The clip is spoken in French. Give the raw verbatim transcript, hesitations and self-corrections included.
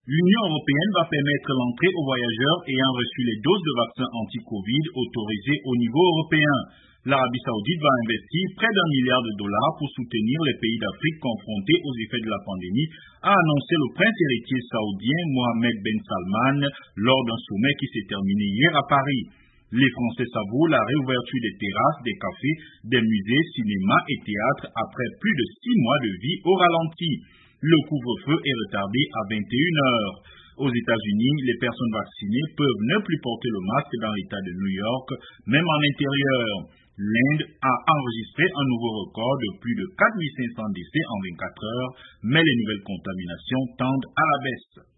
L'Union européenne va permettre l'entrée aux voyageurs ayant reçu les doses de vaccins anti-Covid autorisées au niveau européen. L'Arabie Saoudite va investir près d'un milliard de dollars pour soutenir les pays d'Afrique confrontés aux effets de la pandémie, a annoncé le prince héritier saoudien Mohammed Ben Salman lors d'un sommet qui s'est terminé hier à Paris. Les Français savourent la réouverture des terrasses, des cafés, des musées, cinémas et théâtres après plus de six mois de vie au ralenti. Le couvre-feu est retardé à vingt et une heures. Aux États-Unis, les personnes vaccinées peuvent ne plus porter le masque dans l'État de New York, même en intérieur. L'Inde a enregistré un nouveau record de plus de quatre mille cinq cents décès en vingt-quatre heures, mais les nouvelles contaminations tendent à la baisse.